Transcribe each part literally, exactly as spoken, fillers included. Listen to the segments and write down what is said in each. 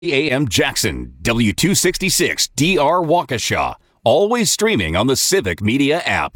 A M Jackson, W two sixty-six D R Waukesha. Always streaming on the Civic Media app.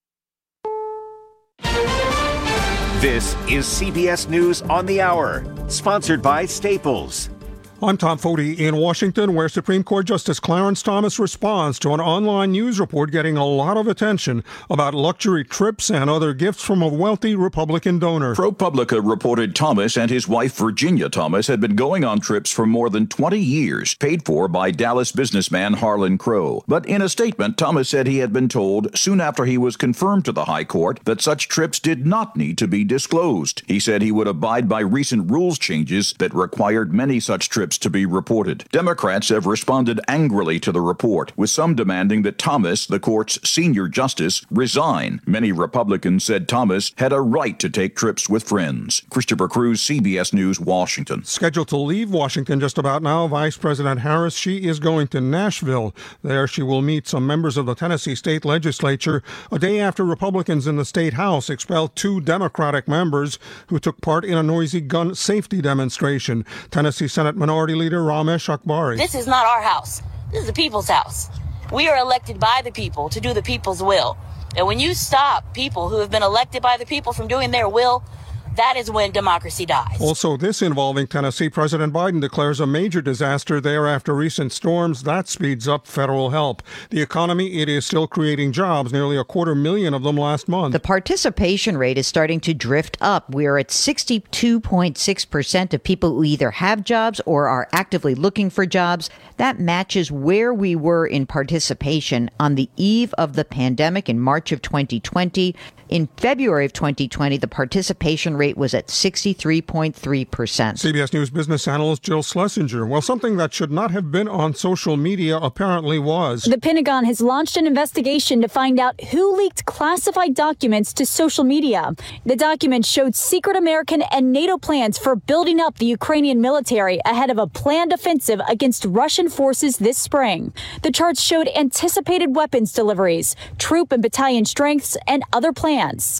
This is C B S News on the Hour, sponsored by Staples. I'm Tom Foti in Washington, where Supreme Court Justice Clarence Thomas responds to an online news report getting a lot of attention about luxury trips and other gifts from a wealthy Republican donor. ProPublica reported Thomas and his wife Virginia Thomas had been going on trips for more than twenty years, paid for by Dallas businessman Harlan Crow. But in a statement, Thomas said he had been told soon after he was confirmed to the High Court that such trips did not need to be disclosed. He said he would abide by recent rules changes that required many such trips to be reported. Democrats have responded angrily to the report, with some demanding that Thomas, the court's senior justice, resign. Many Republicans said Thomas had a right to take trips with friends. Christopher Cruz, C B S News, Washington. Scheduled to leave Washington just about now, Vice President Harris, she is going to Nashville. There she will meet some members of the Tennessee state legislature a day after Republicans in the state house expelled two Democratic members who took part in a noisy gun safety demonstration. Tennessee Senate Minority Leader Ramesh Akbari. This is not our house. This is the people's house. We are elected by the people to do the people's will. And when you stop people who have been elected by the people from doing their will, that is when democracy dies. Also, this involving Tennessee, President Biden declares a major disaster there after recent storms. That speeds up federal help. The economy, it is still creating jobs, nearly a quarter million of them last month. The participation rate is starting to drift up. We are at sixty-two point six percent of people who either have jobs or are actively looking for jobs. That matches where we were in participation on the eve of the pandemic in March of twenty twenty. In February of twenty twenty, the participation rate was at sixty-three point three percent. C B S News business analyst Jill Schlesinger. Well, something that should not have been on social media apparently was. The Pentagon has launched an investigation to find out who leaked classified documents to social media. The documents showed secret American and NATO plans for building up the Ukrainian military ahead of a planned offensive against Russian forces this spring. The charts showed anticipated weapons deliveries, troop and battalion strengths, and other plans.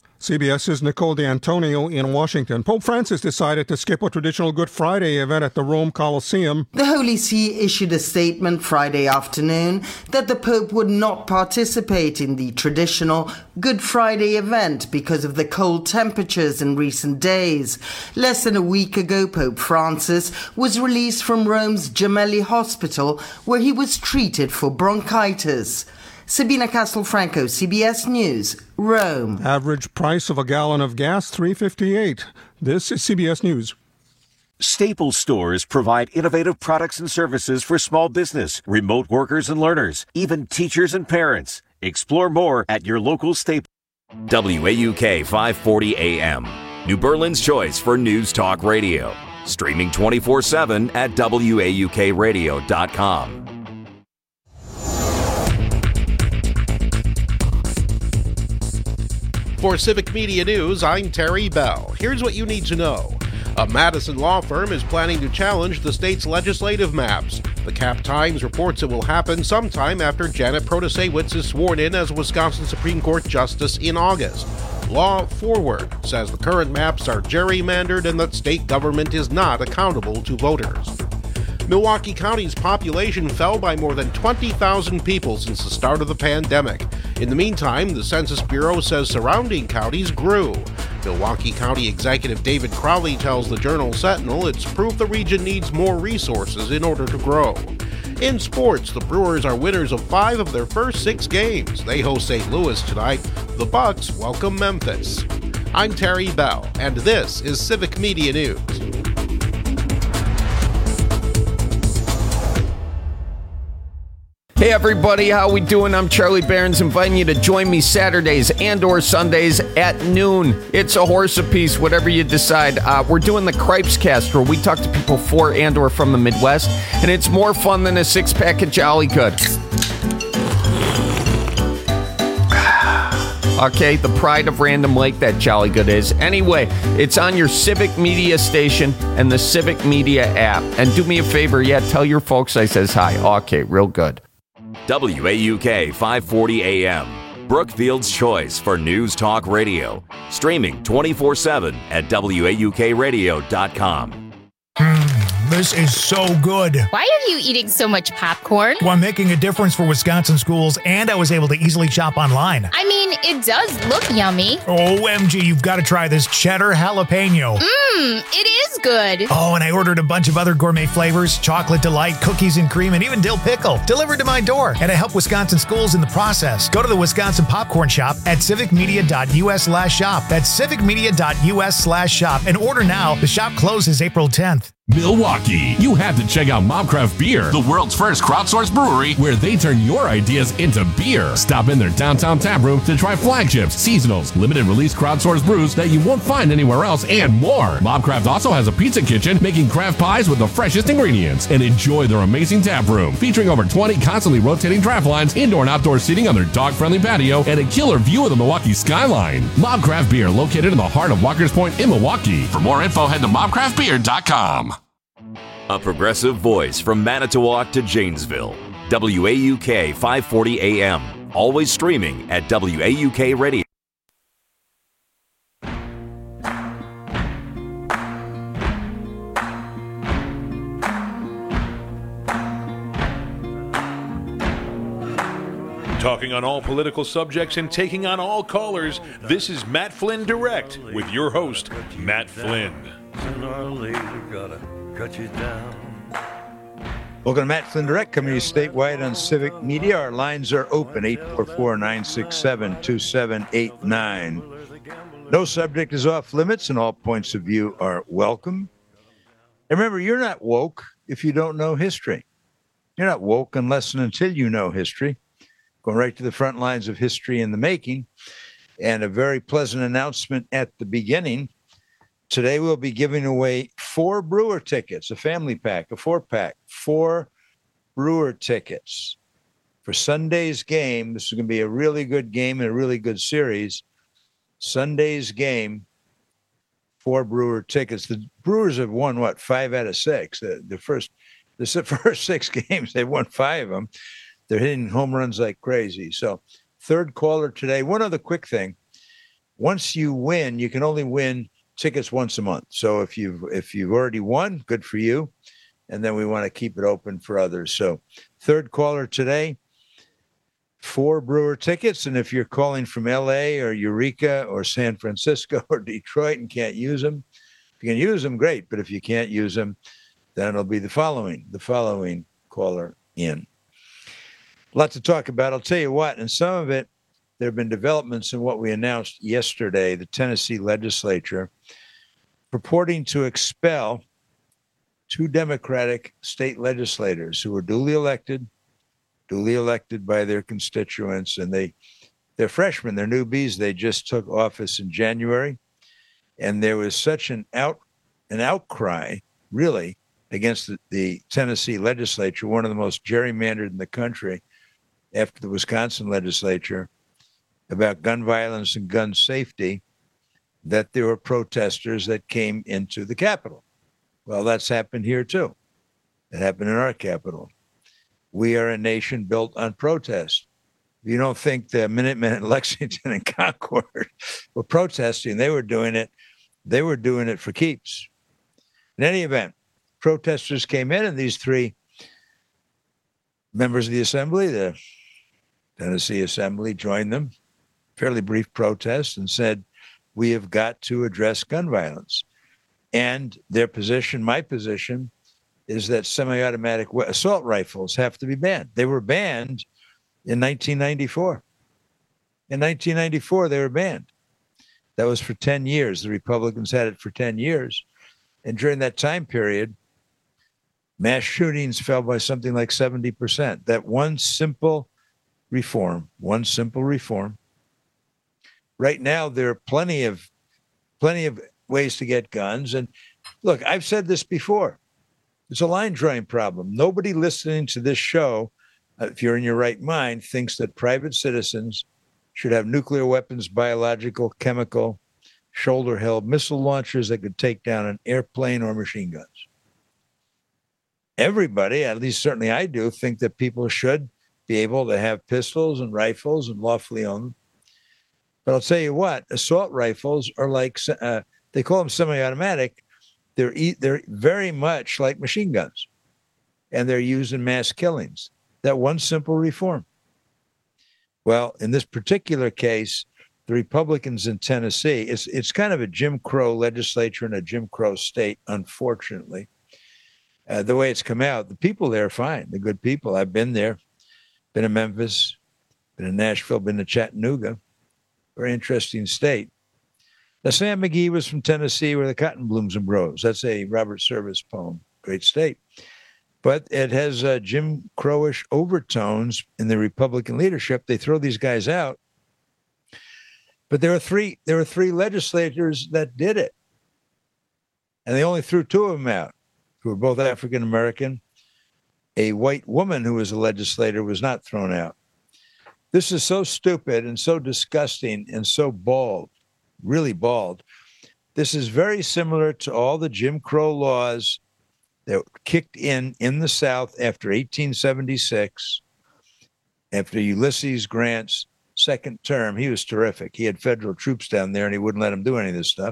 CBS's Nicole D'Antonio in Washington. Pope Francis decided to skip a traditional Good Friday event at the Rome Colosseum. The Holy See issued a statement Friday afternoon that the Pope would not participate in the traditional Good Friday event because of the cold temperatures in recent days. Less than a week ago, Pope Francis was released from Rome's Gemelli Hospital, where he was treated for bronchitis. Sabina Castelfranco, C B S News, Rome. Average price of a gallon of gas, three dollars and fifty-eight cents. This is C B S News. Staples stores provide innovative products and services for small business, remote workers and learners, even teachers and parents. Explore more at your local Staples. W A U K five forty A M, New Berlin's choice for news talk radio. Streaming twenty-four seven at W A U K radio dot com. For Civic Media News, I'm Terry Bell. Here's what you need to know. A Madison law firm is planning to challenge the state's legislative maps. The Cap Times reports it will happen sometime after Janet Protasiewicz is sworn in as Wisconsin Supreme Court Justice in August. Law Forward says the current maps are gerrymandered and that state government is not accountable to voters. Milwaukee County's population fell by more than twenty thousand people since the start of the pandemic. In the meantime, the Census Bureau says surrounding counties grew. Milwaukee County Executive David Crowley tells the Journal Sentinel it's proof the region needs more resources in order to grow. In sports, the Brewers are winners of five of their first six games. They host Saint Louis tonight. The Bucks welcome Memphis. I'm Terry Bell, and this is Civic Media News. Hey everybody, how we doing? I'm Charlie Barons, inviting you to join me Saturdays and or Sundays at noon. It's a horse apiece, whatever you decide. Uh, we're doing the Cripes Cast, where we talk to people for and or from the Midwest, and it's more fun than a six-pack of Jolly Good. Okay, the pride of Random Lake, that Jolly Good is. Anyway, it's on your Civic Media station and the Civic Media app. And do me a favor, yeah, tell your folks I says hi. Okay, real good. W A U K five forty A M, Brookfield's choice for news talk radio. Streaming twenty-four seven at W A U K radio dot com. this is so good. Why are you eating so much popcorn? Well, I'm making a difference for Wisconsin schools, and I was able to easily shop online. I mean, it does look yummy. O M G, you've got to try this cheddar jalapeno. Mmm, it is good. Oh, and I ordered a bunch of other gourmet flavors, chocolate delight, cookies and cream, and even dill pickle, delivered to my door. And I help Wisconsin schools in the process. Go to the Wisconsin Popcorn Shop at civicmedia.us slash shop. That's civicmedia.us slash shop. And order now. The shop closes April tenth. Milwaukee, you have to check out Mobcraft Beer, the world's first crowdsourced brewery where they turn your ideas into beer. Stop in their downtown tap room to try flagships, seasonals, limited release crowdsourced brews that you won't find anywhere else, and more. Mobcraft also has a pizza kitchen making craft pies with the freshest ingredients. And enjoy their amazing tap room featuring over twenty constantly rotating draft lines, indoor and outdoor seating on their dog-friendly patio, and a killer view of the Milwaukee skyline. Mobcraft Beer, located in the heart of Walker's Point in Milwaukee. For more info, head to mob craft beer dot com. A progressive voice from Manitowoc to Janesville. W A U K five forty A M. Always streaming at W A U K Radio. Talking on all political subjects and taking on all callers, this is Matt Flynn Direct with your host, Matt Flynn. Sooner or later, gotta cut you down. Welcome to Matt Flynn Direct, coming to you statewide on Civic Media. Our lines are open, eight four four, nine six seven, two seven eight nine. No subject is off limits, and all points of view are welcome. And remember, you're not woke if you don't know history. You're not woke unless and until you know history. Going right to the front lines of history in the making, and a very pleasant announcement at the beginning. Today we'll be giving away four Brewer tickets, a family pack, a four-pack, four Brewer tickets for Sunday's game. This is going to be a really good game and a really good series. Sunday's game, four Brewer tickets. The Brewers have won, what, five out of six? The, the first the first six games, they've won five of them. They're hitting home runs like crazy. So third caller today. One other quick thing. Once you win, you can only win tickets once a month. So if you've if you've already won, good for you. And then we want to keep it open for others. So third caller today, four Brewer tickets. And if you're calling from L A or Eureka or San Francisco or Detroit and can't use them, if you can use them, great. But if you can't use them, then it'll be the following, the following caller in. A lot to talk about. I'll tell you what, and some of it, there have been developments in what we announced yesterday. The Tennessee legislature purporting to expel two Democratic state legislators who were duly elected, duly elected by their constituents, and they, they're freshmen, they're newbies. They just took office in January, and there was such an out, an outcry, really, against the, the Tennessee legislature, one of the most gerrymandered in the country, after the Wisconsin legislature, about gun violence and gun safety, that there were protesters that came into the Capitol. Well, that's happened here too. It happened in our Capitol. We are a nation built on protest. If you don't think the Minutemen in Lexington and Concord were protesting, they were doing it, they were doing it for keeps. In any event, protesters came in, and these three members of the assembly, the Tennessee Assembly, joined them, fairly brief protest, and said, we have got to address gun violence. And their position, my position, is that semi-automatic assault rifles have to be banned. They were banned in nineteen ninety-four. In nineteen ninety-four, they were banned. That was for ten years. The Republicans had it for ten years. And during that time period, mass shootings fell by something like seventy percent. That one simple reform, one simple reform. Right now, there are plenty of plenty of ways to get guns. And look, I've said this before. It's a line drawing problem. Nobody listening to this show, uh, if you're in your right mind, thinks that private citizens should have nuclear weapons, biological, chemical, shoulder-held missile launchers that could take down an airplane or machine guns. Everybody, at least certainly I do, think that people should be able to have pistols and rifles and lawfully own them. But I'll tell you what, assault rifles are like, uh, they call them semi-automatic, They're e- they're very much like machine guns, and they're used in mass killings. That one simple reform. Well, in this particular case, the Republicans in Tennessee, it's it's kind of a Jim Crow legislature and a Jim Crow state, unfortunately. Uh, the way it's come out, the people there are fine. They're good people. I've been there, been in Memphis, been in Nashville, been to Chattanooga. Very interesting state. Now, Sam McGee was from Tennessee where the cotton blooms and grows. That's a Robert Service poem. Great state. But it has uh, Jim Crowish overtones in the Republican leadership. They throw these guys out. But there were three, there were three legislators that did it. And they only threw two of them out, who were both African American. A white woman who was a legislator was not thrown out. This is so stupid and so disgusting and so bald, really bald. This is very similar to all the Jim Crow laws that kicked in in the South after eighteen seventy-six, after Ulysses Grant's second term. He was terrific. He had federal troops down there, and he wouldn't let them do any of this stuff.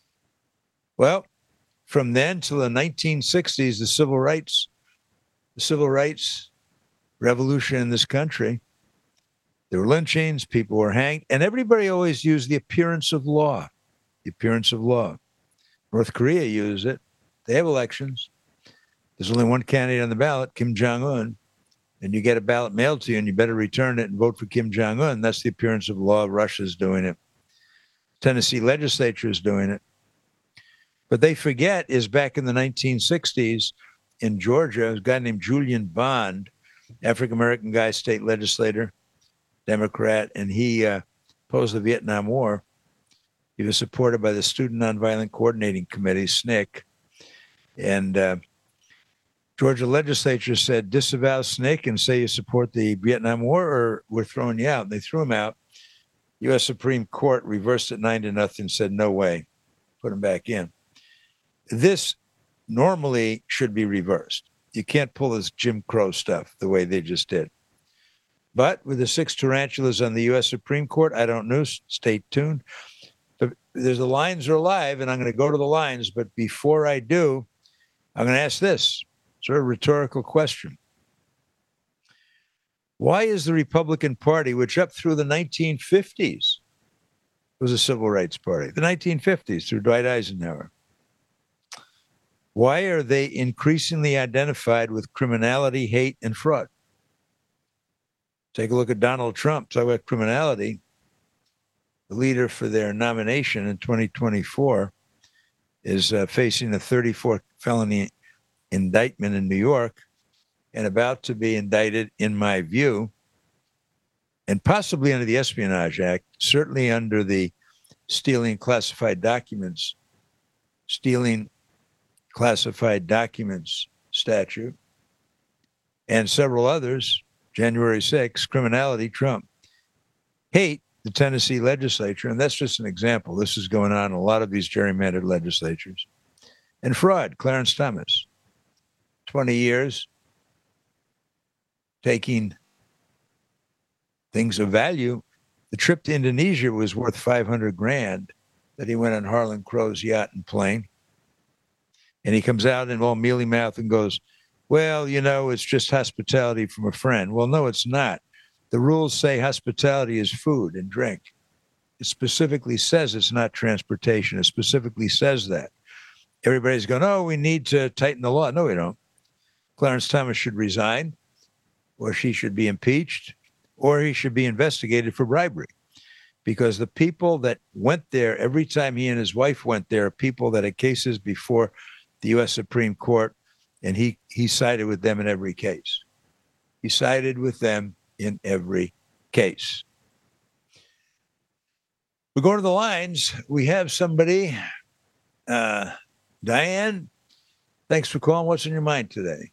Well, from then till the nineteen sixties, the civil rights, the civil rights revolution in this country, there were lynchings, people were hanged, and everybody always used the appearance of law, the appearance of law. North Korea used it. They have elections. There's only one candidate on the ballot, Kim Jong-un, and you get a ballot mailed to you, and you better return it and vote for Kim Jong-un. That's the appearance of law. Russia's doing it. Tennessee legislature is doing it. But they forget is back in the nineteen sixties in Georgia, a guy named Julian Bond, African-American guy, state legislator, Democrat, and he uh, opposed the Vietnam War. He was supported by the Student Nonviolent Coordinating Committee, S N C C. And uh, Georgia legislature said, disavow S N C C and say you support the Vietnam War or we're throwing you out. And they threw him out. U S Supreme Court reversed it nine to nothing, said no way, put him back in. This normally should be reversed. You can't pull this Jim Crow stuff the way they just did. But with the six tarantulas on the U S Supreme Court, I don't know. Stay tuned. But there's the lines are alive, and I'm going to go to the lines. But before I do, I'm going to ask this sort of rhetorical question. Why is the Republican Party, which up through the nineteen fifties was a civil rights party, the nineteen fifties through Dwight Eisenhower, why are they increasingly identified with criminality, hate, and fraud? Take a look at Donald Trump. Talk about criminality. The leader for their nomination in twenty twenty-four is uh, facing a thirty-four felony indictment in New York and about to be indicted, in my view, and possibly under the Espionage Act, certainly under the stealing classified documents, stealing classified documents statute, and several others. January sixth, criminality, Trump. Hate, the Tennessee legislature, and that's just an example. This is going on in a lot of these gerrymandered legislatures. And fraud, Clarence Thomas. twenty years, taking things of value. The trip to Indonesia was worth five hundred grand that he went on Harlan Crow's yacht and plane. And he comes out in all mealy mouth and goes, well, you know, it's just hospitality from a friend. Well, no, it's not. The rules say hospitality is food and drink. It specifically says it's not transportation. It specifically says that. Everybody's going, oh, we need to tighten the law. No, we don't. Clarence Thomas should resign, or she should be impeached, or he should be investigated for bribery. Because the people that went there, every time he and his wife went there, are people that had cases before the U S Supreme Court, and he, he sided with them in every case. He sided with them in every case. We go to the lines. We have somebody, uh, Diane, thanks for calling. What's in your mind today?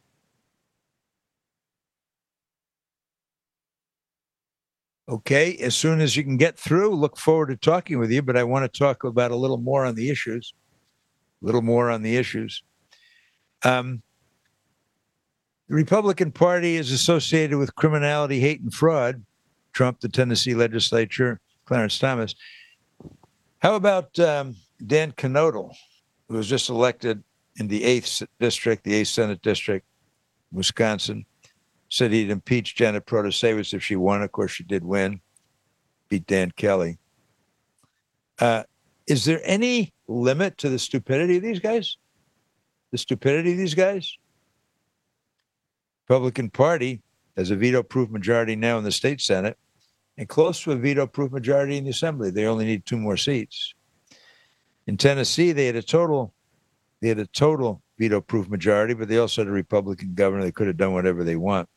Okay, as soon as you can get through, look forward to talking with you, but I want to talk about a little more on the issues, a little more on the issues. Um, the Republican Party is associated with criminality, hate, and fraud. Trump, the Tennessee legislature, Clarence Thomas. How about um, Dan Knodel? who was just elected in the eighth district, the eighth Senate district, Wisconsin, said he'd impeach Janet Protasevich if she won. Of course, she did win, beat Dan Kelly. Uh, is there any limit to the stupidity of these guys? The stupidity of these guys? Republican Party has a veto-proof majority now in the state Senate and close to a veto-proof majority in the Assembly. They only need two more seats. In Tennessee, they had a total, they had a total veto-proof majority, but they also had a Republican governor. They could have done whatever they want.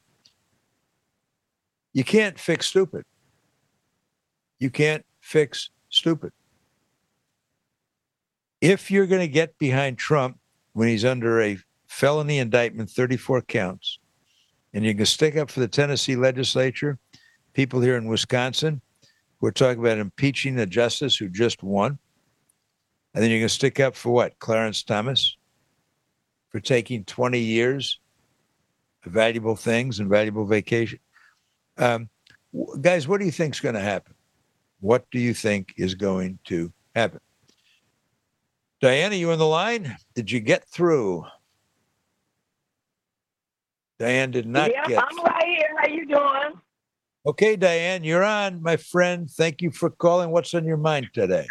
You can't fix stupid. You can't fix stupid. If you're going to get behind Trump when he's under a felony indictment, thirty-four counts, and you can stick up for the Tennessee legislature, people here in Wisconsin who are talking about impeaching a justice who just won, and then you're going to stick up for what? Clarence Thomas for taking twenty years of valuable things and valuable vacation. Um, guys, what do you think is going to happen? What do you think is going to happen? Diana, you on the line? Did you get through? Diane did not yep, get I'm right here. How you doing? Okay, Diane, you're on, my friend. Thank you for calling. What's on your mind today?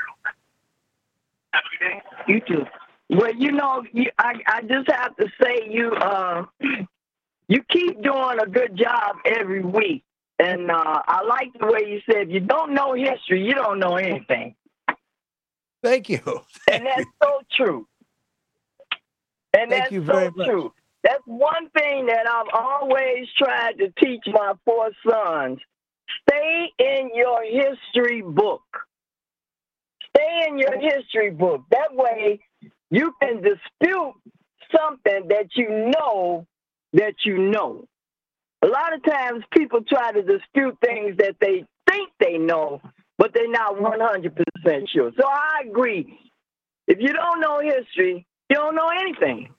You too. Well, you know, you, I, I just have to say you uh, you keep doing a good job every week. And uh, I like the way you said, if you don't know history, you don't know anything. Thank you. Thank and that's you. so true. And Thank that's you very so much. true. That's one thing that I've always tried to teach my four sons. Stay in your history book. Stay in your history book. That way you can dispute something that you know that you know. A lot of times people try to dispute things that they think they know, but they're not one hundred percent sure. So I agree. If you don't know history, you don't know anything.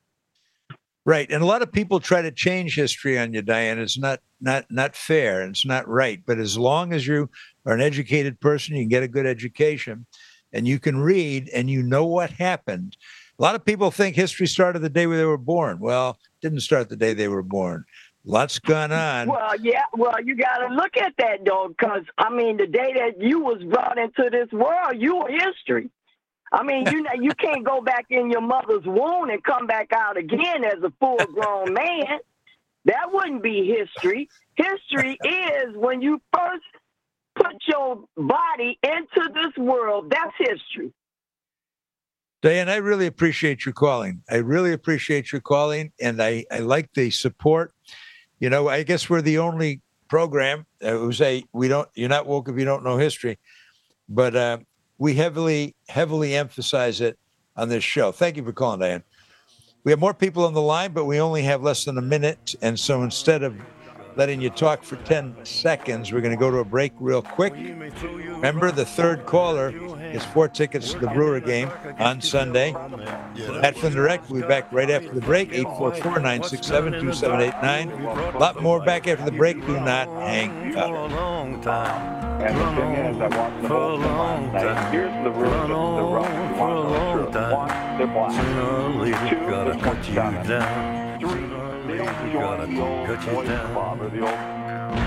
Right. And a lot of people try to change history on you, Diane. It's not not not fair and it's not right. But as long as you are an educated person, you can get a good education and you can read and you know what happened. A lot of people think history started the day they were born. Well, it didn't start the day they were born. Lots gone on. Well, yeah, well, you got to look at that, though, because, I mean, the day that you was brought into this world, you were history. I mean, you know, you can't go back in your mother's womb and come back out again as a full-grown man. That wouldn't be history. History is when you first put your body into this world. That's history. Diane, I really appreciate your calling. I really appreciate your calling, and I, I like the support. You know, I guess we're the only program uh, who say we don't. You're not woke if you don't know history, but uh, we heavily, heavily emphasize it on this show. Thank you for calling, Diane. We have more people on the line, but we only have less than a minute, and so instead of letting you talk for ten seconds, we're going to go to a break real quick. Remember, the third caller is four tickets to the Brewer game on Sunday. Matt Flynn Direct will be back right after the break, eight four four, nine six seven, two seven eight nine. A lot more back after the break. Do not hang up. And the thing is, I watched the whole time. Now, here's the rules of the rock. You want to know one, they're black. Two, they're twenty-seven. Three, they don't join the old boys club or the old...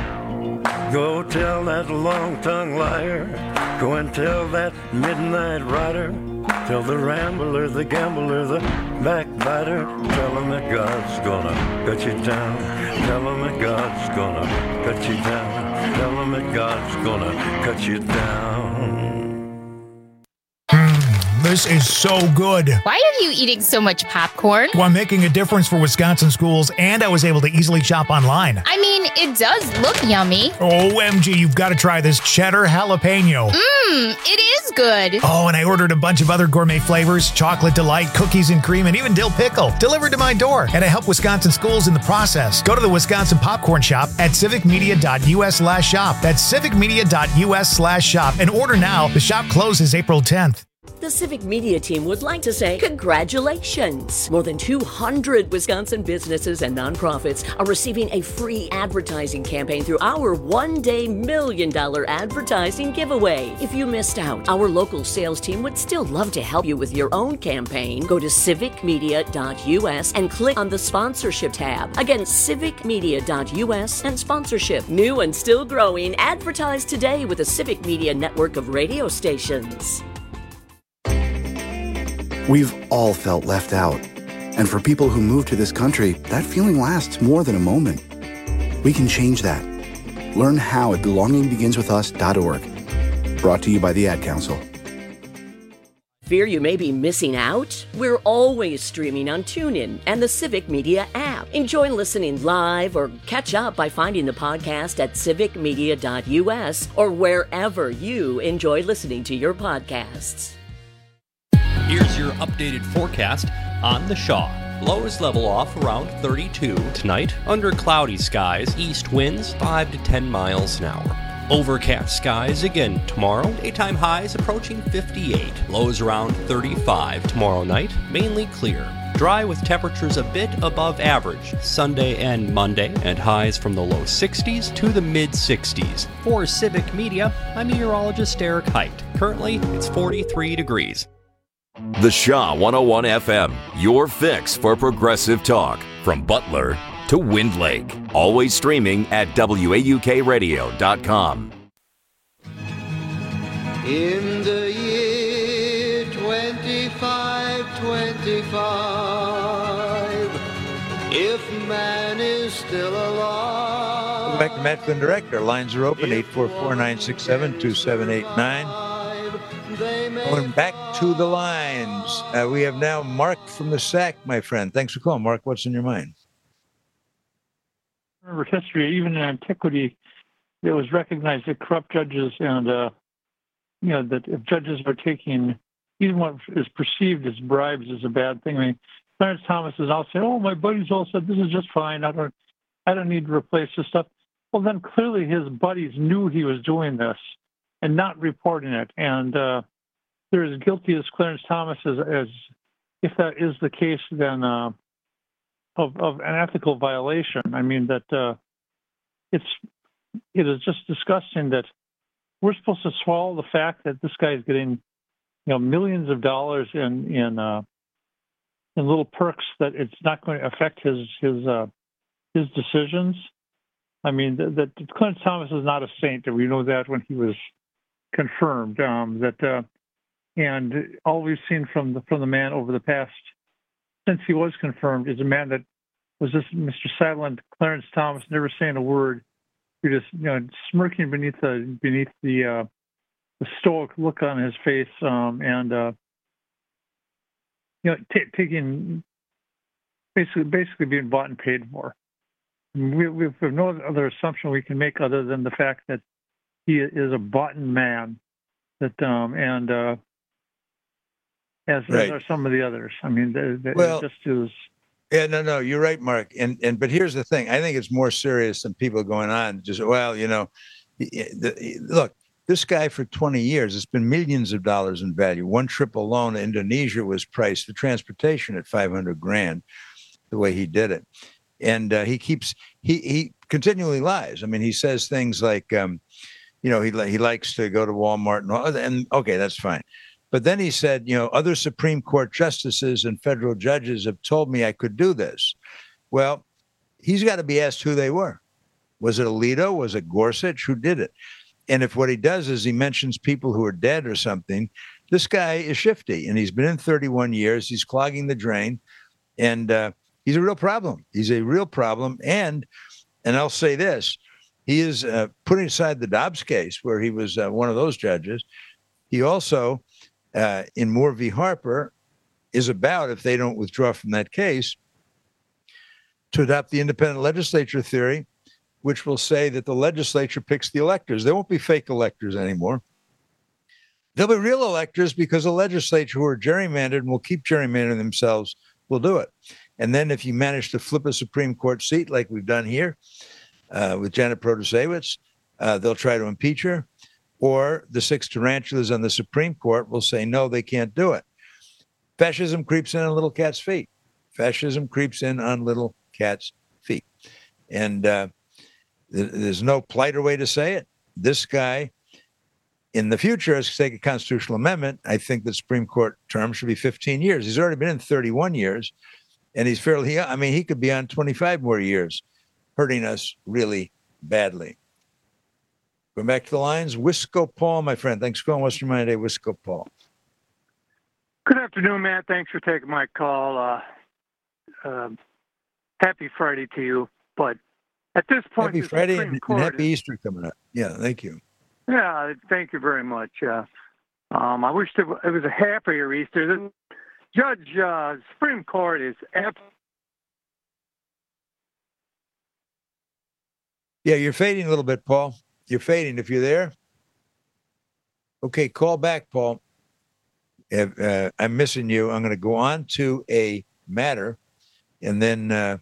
Go tell that long-tongued liar. Go and tell that midnight rider. Tell the rambler, the gambler, the backbiter. Tell him that God's gonna cut you down. Tell him that God's gonna cut you down. Tell him that God's gonna cut you down. This is so good. Why are you eating so much popcorn? Well, I'm making a difference for Wisconsin schools, and I was able to easily shop online. I mean, it does look yummy. O M G, you've got to try this cheddar jalapeno. Mmm, it is good. Oh, and I ordered a bunch of other gourmet flavors, chocolate delight, cookies and cream, and even dill pickle, delivered to my door. And I help Wisconsin schools in the process. Go to the Wisconsin Popcorn Shop at civicmedia.us slash shop. That's civicmedia.us slash shop. And order now. The shop closes April tenth. The Civic Media team would like to say congratulations. More than two hundred Wisconsin businesses and nonprofits are receiving a free advertising campaign through our one-day million dollar advertising giveaway. If you missed out, our local sales team would still love to help you with your own campaign. Go to civic media dot u s and click on the sponsorship tab. Again, civic media dot u s and sponsorship. New and still growing, advertise today with the Civic Media network of radio stations. We've all felt left out. And for people who move to this country, that feeling lasts more than a moment. We can change that. Learn how at belonging begins with us dot org. Brought to you by the Ad Council. Fear you may be missing out? We're always streaming on TuneIn and the Civic Media app. Enjoy listening live or catch up by finding the podcast at civic media dot u s or wherever you enjoy listening to your podcasts. Here's your updated forecast on the Shaw. Lows level off around thirty-two tonight. Under cloudy skies, east winds five to ten miles an hour. Overcast skies again tomorrow. Daytime highs approaching fifty-eight. Lows around thirty-five tomorrow night. Mainly clear. Dry with temperatures a bit above average Sunday and Monday, and highs from the low sixties to the mid sixties. For Civic Media, I'm meteorologist Eric Height. Currently, it's forty-three degrees. The Shaw one oh one F M, your fix for progressive talk. From Butler to Wind Lake. Always streaming at W A U K radio dot com. In the year twenty-five twenty-five, if man is still alive. Welcome back to Matt Flynn Direct. Our lines are open, eight four four, nine six seven, two seven eight nine. Going back to the lines. Uh, we have now Mark from the S A C, my friend. Thanks for calling. Mark, what's in your mind? Remember history, even in antiquity, it was recognized that corrupt judges and, uh, you know, that if judges are taking, even what is perceived as bribes is a bad thing. I mean, Clarence Thomas is all saying, oh, my buddies all said this is just fine. I don't, I don't need to replace this stuff. Well, then clearly his buddies knew he was doing this and not reporting it. And uh, they're as guilty as Clarence Thomas as, as if that is the case, then uh, of, of an ethical violation. I mean, that uh, it's it is just disgusting that we're supposed to swallow the fact that this guy is getting, you know, millions of dollars in in uh, in little perks, that it's not going to affect his his uh, his decisions. I mean, that, that Clarence Thomas is not a saint, and we know that when he was confirmed. Um, that uh, and all we've seen from the from the man over the past, since he was confirmed, is a man that was just Mister Silent, Clarence Thomas, never saying a word. You're just, you know, smirking beneath the beneath the uh, the stoic look on his face, um, and uh, you know, t- taking basically basically being bought and paid for. We, we have no other assumption we can make other than the fact that he is a boughten man. That um, and uh, as, right. as are some of the others. I mean, they, they, well, it just is. Yeah, no, no, you're right, Mark. And and but here's the thing: I think it's more serious than people going on. Just well, you know, look, this guy for twenty years, it's been millions of dollars in value. One trip alone to Indonesia was priced for transportation at five hundred grand. The way he did it. And uh, he keeps he he continually lies. I mean, he says things like, um, you know, he he likes to go to Walmart and all, and okay, that's fine. But then he said, you know, other Supreme Court justices and federal judges have told me I could do this. Well, he's got to be asked who they were. Was it Alito? Was it Gorsuch? Who did it? And if what he does is he mentions people who are dead or something, this guy is shifty, and he's been in thirty-one years. He's clogging the drain, and uh, he's a real problem. He's a real problem. And and I'll say this, he is uh, putting aside the Dobbs case where he was uh, one of those judges. He also, uh, in Moore v. Harper, is about, if they don't withdraw from that case, to adopt the independent legislature theory, which will say that the legislature picks the electors. There won't be fake electors anymore. There'll be real electors because the legislature who are gerrymandered and will keep gerrymandering themselves will do it. And then if you manage to flip a Supreme Court seat like we've done here uh, with Janet Protasewicz, uh, they'll try to impeach her. or the six tarantulas on the Supreme Court will say, no, they can't do it. Fascism creeps in on little cat's feet. Fascism creeps in on little cat's feet. And uh, th- there's no politer way to say it. This guy, in the future, has to take a constitutional amendment. I think the Supreme Court term should be fifteen years. He's already been in thirty-one years, and he's fairly, I mean, he could be on twenty-five more years, hurting us really badly. Going back to the lines, Wisco Paul, my friend. Thanks for calling Western Mind Day, Wisco Paul. Good afternoon, Matt. Thanks for taking my call. Uh, uh, happy Friday to you. But at this point, happy the Friday Supreme and, Court and happy is, Easter coming up. Yeah, thank you. Yeah, thank you very much. Uh, um, I wish it was a happier Easter. The Judge, uh, Supreme Court is absolutely. Yeah, you're fading a little bit, Paul. You're fading. If you're there. Okay, call back, Paul. If, uh, I'm missing you. I'm going to go on to a matter, and then uh,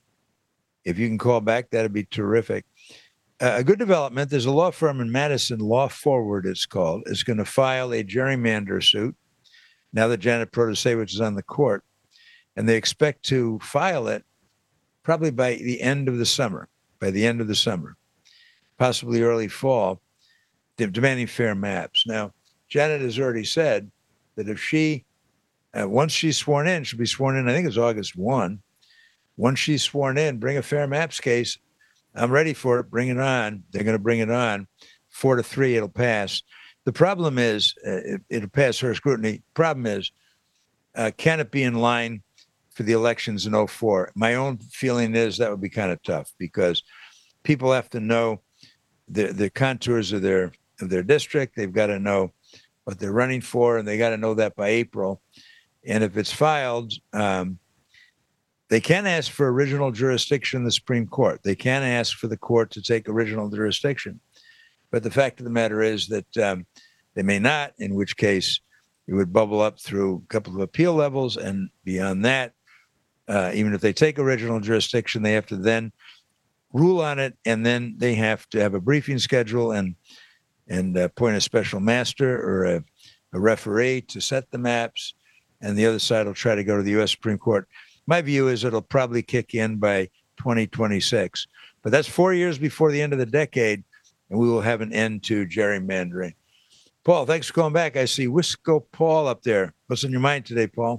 if you can call back, that'd be terrific. Uh, a good development, there's a law firm in Madison, Law Forward it's called, is going to file a gerrymander suit now that Janet Protasevich is on the court, and they expect to file it probably by the end of the summer. By the end of the summer, possibly early fall, demanding fair maps. Now, Janet has already said that if she, uh, once she's sworn in, she'll be sworn in, I think it's August first. Once she's sworn in, bring a fair maps case. I'm ready for it. Bring it on. They're going to bring it on. Four to three, it'll pass. The problem is, uh, it, it'll pass her scrutiny. Problem is, uh, can it be in line for the elections in oh four? My own feeling is that would be kind of tough because people have to know the the contours of their of their district. They've got to know what they're running for, and they got to know that by April. And if it's filed, um, they can ask for original jurisdiction in the Supreme Court. They can ask for the court to take original jurisdiction. But the fact of the matter is that um, they may not, in which case it would bubble up through a couple of appeal levels, and beyond that, Uh, even if they take original jurisdiction, they have to then rule on it, and then they have to have a briefing schedule and and uh, appoint a special master or a, a referee to set the maps, and the other side will try to go to the U S Supreme Court. My view is it'll probably kick in by twenty twenty-six, but that's four years before the end of the decade, and we will have an end to gerrymandering. Paul, thanks for calling back. I see Wisco Paul up there. What's on your mind today, Paul?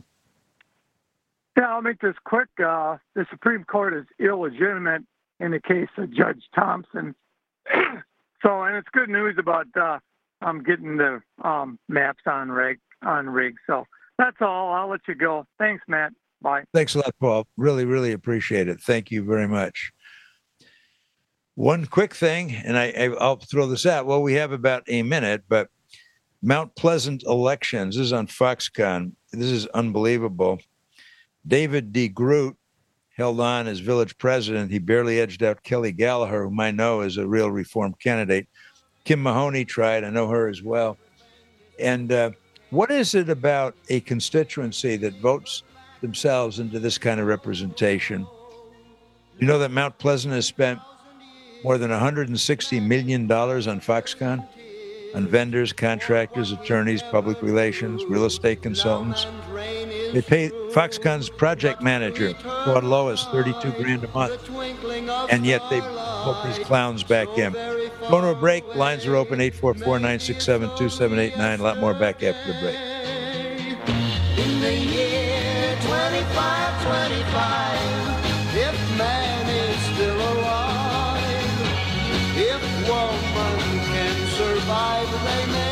Yeah, I'll make this quick. Uh, the Supreme Court is illegitimate in the case of Judge Thompson. So, and it's good news about uh, um, getting the um, maps on rig on rig. So that's all. I'll let you go. Thanks, Matt. Bye. Thanks a lot, Paul. Really, really appreciate it. Thank you very much. One quick thing, and I, I, I'll throw this out. Well, we have about a minute, but Mount Pleasant elections. This is on Foxconn. This is unbelievable. David D. Groot held on as village president. He barely edged out Kelly Gallagher, whom I know is a real reform candidate. Kim Mahoney tried. I know her as well. And uh, what is it about a constituency that votes themselves into this kind of representation? You know that Mount Pleasant has spent more than one hundred sixty million dollars on Foxconn, on vendors, contractors, attorneys, public relations, real estate consultants. They pay Foxconn's project manager, Claude Lois, thirty-two grand a month, and yet they put these clowns back in. Going to a break. Lines are open, eight four four, nine six seven, two seven eight nine. A lot more back after the break. In the year twenty-five twenty-five, if man is still alive, if woman can survive, they may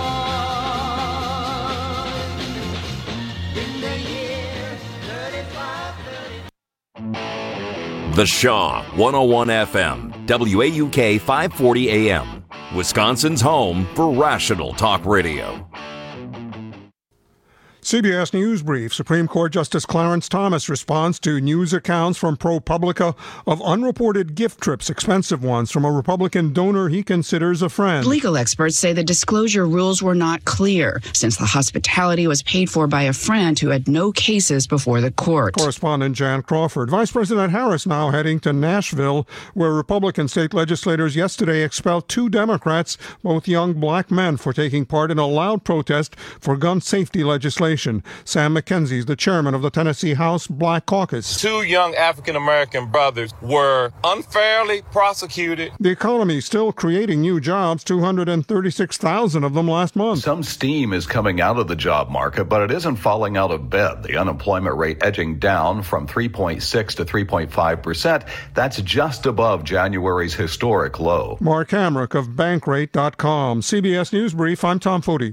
The Shaw one oh one F M, W A U K five forty A M, Wisconsin's home for rational talk radio. C B S News Brief. Supreme Court Justice Clarence Thomas responds to news accounts from ProPublica of unreported gift trips, expensive ones, from a Republican donor he considers a friend. Legal experts say the disclosure rules were not clear, since the hospitality was paid for by a friend who had no cases before the court. Correspondent Jan Crawford. Vice President Harris now heading to Nashville, where Republican state legislators yesterday expelled two Democrats, both young black men, for taking part in a loud protest for gun safety legislation. Sam McKenzie is the chairman of the Tennessee House Black Caucus. Two young African-American brothers were unfairly prosecuted. The economy still creating new jobs, two hundred thirty-six thousand of them last month. Some steam is coming out of the job market, but it isn't falling out of bed. The unemployment rate edging down from three point six to three point five percent. That's just above January's historic low. Mark Hamrick of Bankrate dot com. C B S News Brief, I'm Tom Foti.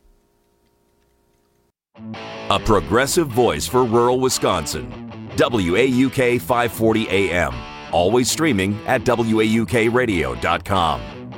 A progressive voice for rural Wisconsin. W A U K five forty A M. Always streaming at W A U K radio dot com.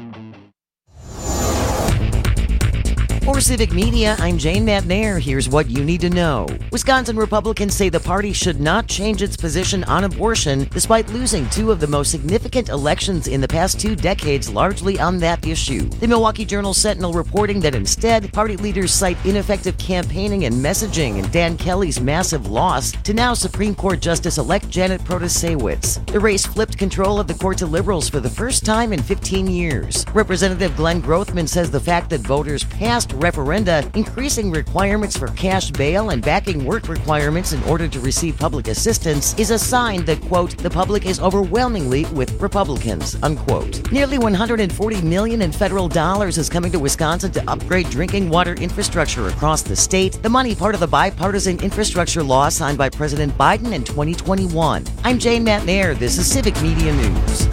For Civic Media, I'm Jane Matnair. Here's what you need to know. Wisconsin Republicans say the party should not change its position on abortion, despite losing two of the most significant elections in the past two decades largely on that issue. The Milwaukee Journal-Sentinel reporting that instead, party leaders cite ineffective campaigning and messaging and Dan Kelly's massive loss to now Supreme Court Justice-elect Janet Protasewicz. The race flipped control of the court to liberals for the first time in fifteen years. Representative Glenn Grothman says the fact that voters passed referenda increasing requirements for cash bail and backing work requirements in order to receive public assistance is a sign that, quote, the public is overwhelmingly with Republicans, unquote. Nearly one hundred forty million dollars in federal dollars is coming to Wisconsin to upgrade drinking water infrastructure across the state, the money part of the bipartisan infrastructure law signed by President Biden in twenty twenty-one. I'm Jane Matnair. This is Civic Media News.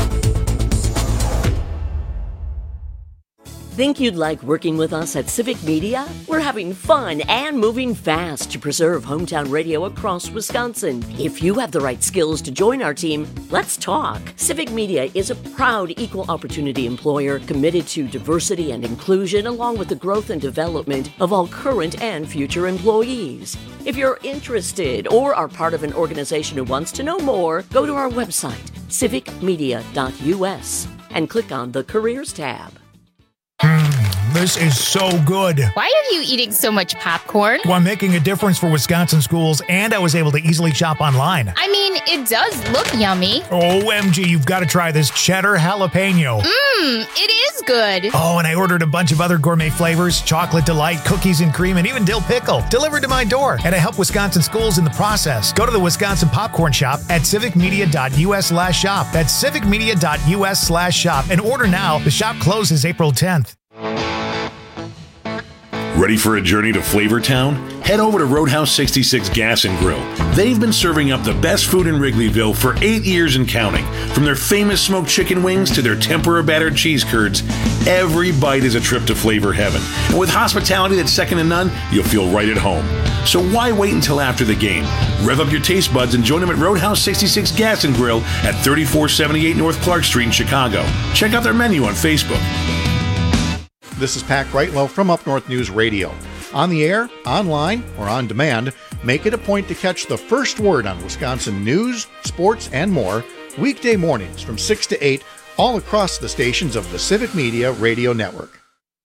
Think you'd like working with us at Civic Media? We're having fun and moving fast to preserve hometown radio across Wisconsin. If you have the right skills to join our team, let's talk. Civic Media is a proud equal opportunity employer committed to diversity and inclusion, along with the growth and development of all current and future employees. If you're interested or are part of an organization who wants to know more, go to our website, civic media dot U S, and click on the Careers tab. This is so good. Why are you eating so much popcorn? Well, I'm making a difference for Wisconsin schools, and I was able to easily shop online. I mean, it does look yummy. O M G, you've got to try this cheddar jalapeno. Mmm, it is good. Oh, and I ordered a bunch of other gourmet flavors, chocolate delight, cookies and cream, and even dill pickle, delivered to my door. And I help Wisconsin schools in the process. Go to the Wisconsin Popcorn Shop at civic media dot U S slash shop. That's civic media dot U S slash shop. And order now. The shop closes April tenth. Ready for a journey to Flavortown? Head over to Roadhouse sixty-six Gas and Grill. They've been serving up the best food in Wrigleyville for eight years and counting. From their famous smoked chicken wings to their tempura battered cheese curds, every bite is a trip to flavor heaven. And with hospitality that's second to none, you'll feel right at home. So why wait until after the game? Rev up your taste buds and join them at Roadhouse sixty-six Gas and Grill at thirty-four seventy-eight North Clark Street in Chicago. Check out their menu on Facebook. This is Pat Greitlow from Up North News Radio. On the air, online, or on demand, make it a point to catch the first word on Wisconsin news, sports, and more weekday mornings from six to eight all across the stations of the Civic Media Radio Network.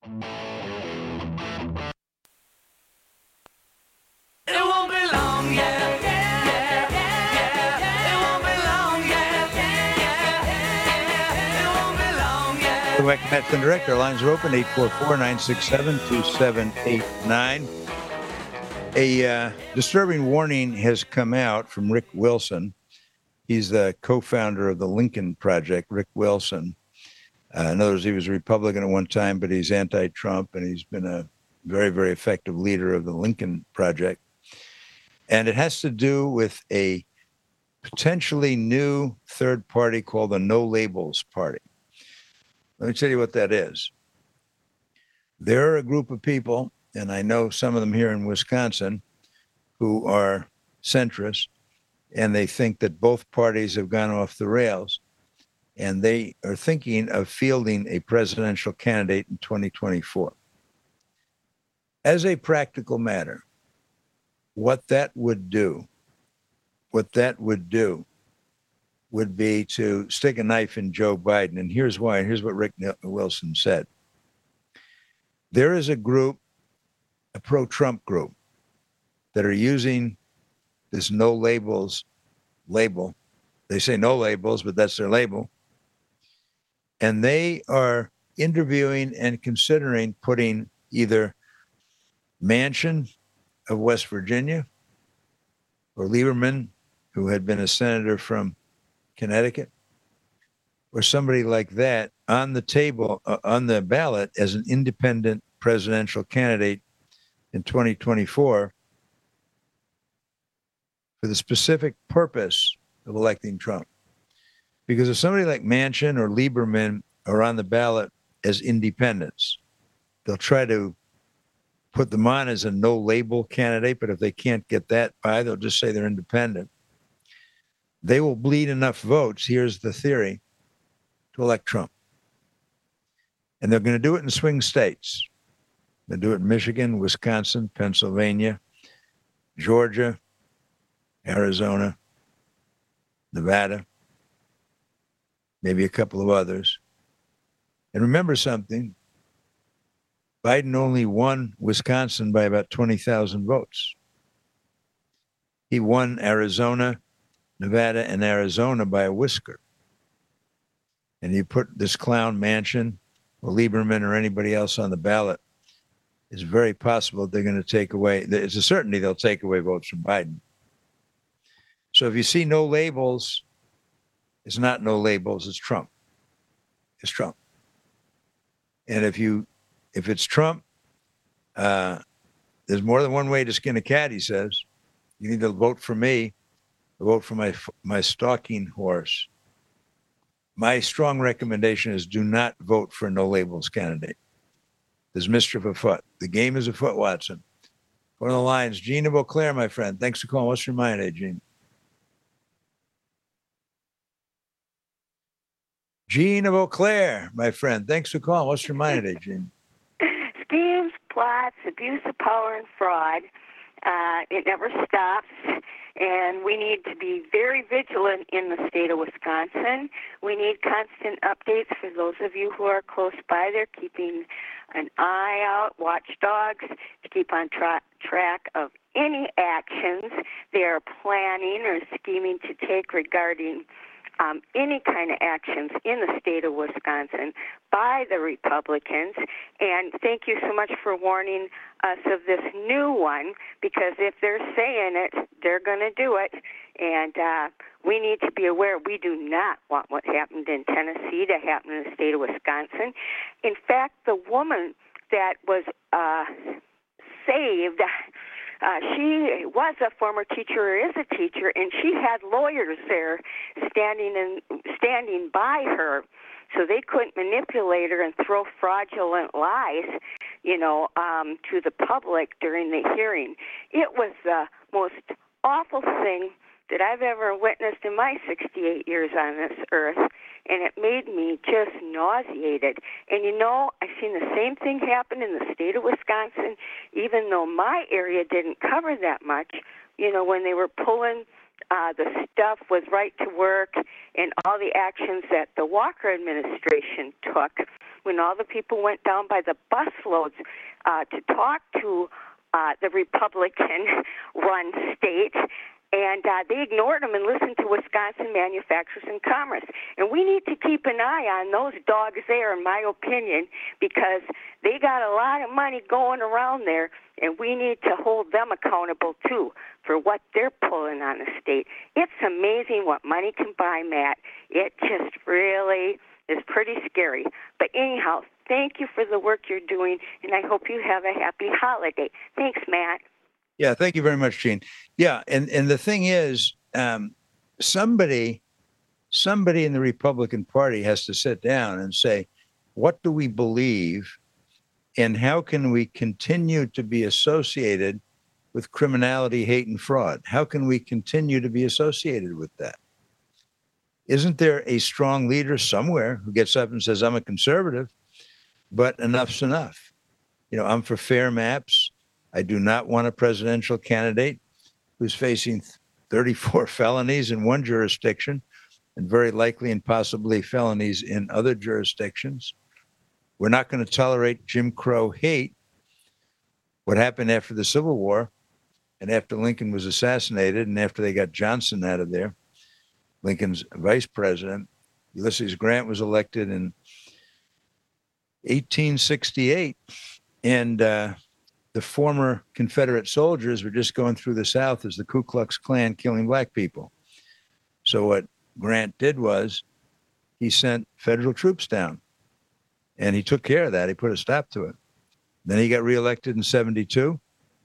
Welcome back to Matt Flynn Direct. Our lines are open, eight four four, nine six seven, two seven eight nine. A uh, disturbing warning has come out from Rick Wilson. He's the co-founder of the Lincoln Project, Rick Wilson. Uh, in other words, he was a Republican at one time, but he's anti-Trump, and he's been a very, very effective leader of the Lincoln Project. And it has to do with a potentially new third party called the No Labels Party. Let me tell you what that is. They're a group of people, and I know some of them here in Wisconsin, who are centrist, and they think that both parties have gone off the rails, and they are thinking of fielding a presidential candidate in twenty twenty-four. As a practical matter, what that would do, what that would do would be to stick a knife in Joe Biden. And here's why. And here's what Rick Wilson said. There is a group, a pro-Trump group, that are using this no labels label. They say no labels, but that's their label. And they are interviewing and considering putting either Manchin of West Virginia or Lieberman, who had been a senator from Connecticut, or somebody like that on the table, uh, on the ballot as an independent presidential candidate in twenty twenty-four for the specific purpose of electing Trump. Because if somebody like Manchin or Lieberman are on the ballot as independents, they'll try to put them on as a no-label candidate, but if they can't get that by, they'll just say they're independent. They will bleed enough votes, here's the theory, to elect Trump. And they're going to do it in swing states. They'll do it in Michigan, Wisconsin, Pennsylvania, Georgia, Arizona, Nevada, maybe a couple of others. And remember something, Biden only won Wisconsin by about twenty thousand votes. He won Arizona, Nevada, and Arizona by a whisker. And you put this clown Manchin or Lieberman or anybody else on the ballot, it's very possible they're going to take away, it's a certainty they'll take away votes from Biden. So if you see no labels, it's not no labels, it's Trump. It's Trump. And if you, if it's Trump, uh, there's more than one way to skin a cat, he says. You need to vote for me, vote for my my stalking horse. My strong recommendation is do not vote for a no labels candidate. There's mischief afoot. The game is afoot, Watson. One of the lines, Gene of Eau Claire, my friend. Thanks for calling. What's your mind, eh, Gene? Gene of Eau Claire, my friend. Thanks for calling. What's your mind today, Gene? Schemes, plots, abuse of power, and fraud. Uh, it never stops. And we need to be very vigilant in the state of Wisconsin. We need constant updates for those of you who are close by there, keeping an eye out, watchdogs, to keep on tra- track of any actions they are planning or scheming to take regarding Um, any kind of actions in the state of Wisconsin by the Republicans. And thank you so much for warning us of this new one, because if they're saying it, they're going to do it. And uh, we need to be aware we do not want what happened in Tennessee to happen in the state of Wisconsin. In fact, the woman that was uh, saved, Uh, she was a former teacher or is a teacher, and she had lawyers there standing and standing by her, so they couldn't manipulate her and throw fraudulent lies, you know, um, to the public during the hearing. It was the most awful thing that I've ever witnessed in my sixty-eight years on this earth, and it made me just nauseated. And, you know, I've seen the same thing happen in the state of Wisconsin, even though my area didn't cover that much, you know, when they were pulling uh, the stuff with right to work and all the actions that the Walker administration took, when all the people went down by the busloads uh, to talk to uh, the Republican-run state. And uh, they ignored them and listened to Wisconsin Manufacturers and Commerce. And we need to keep an eye on those dogs there, in my opinion, because they got a lot of money going around there, and we need to hold them accountable, too, for what they're pulling on the state. It's amazing what money can buy, Matt. It just really is pretty scary. But anyhow, thank you for the work you're doing, and I hope you have a happy holiday. Thanks, Matt. Yeah, thank you very much, Gene. Yeah, and, and the thing is, um, somebody, somebody in the Republican Party has to sit down and say, what do we believe, and how can we continue to be associated with criminality, hate, and fraud? How can we continue to be associated with that? Isn't there a strong leader somewhere who gets up and says, I'm a conservative, but enough's enough? You know, I'm for fair maps. I do not want a presidential candidate who's facing thirty-four felonies in one jurisdiction and very likely and possibly felonies in other jurisdictions. We're not going to tolerate Jim Crow hate. What happened after the Civil War and after Lincoln was assassinated and after they got Johnson out of there, Lincoln's vice president, Ulysses Grant was elected in eighteen sixty-eight. And uh, the former Confederate soldiers were just going through the South as the Ku Klux Klan killing black people. So what Grant did was he sent federal troops down. And he took care of that. He put a stop to it. Then he got reelected in seventy-two.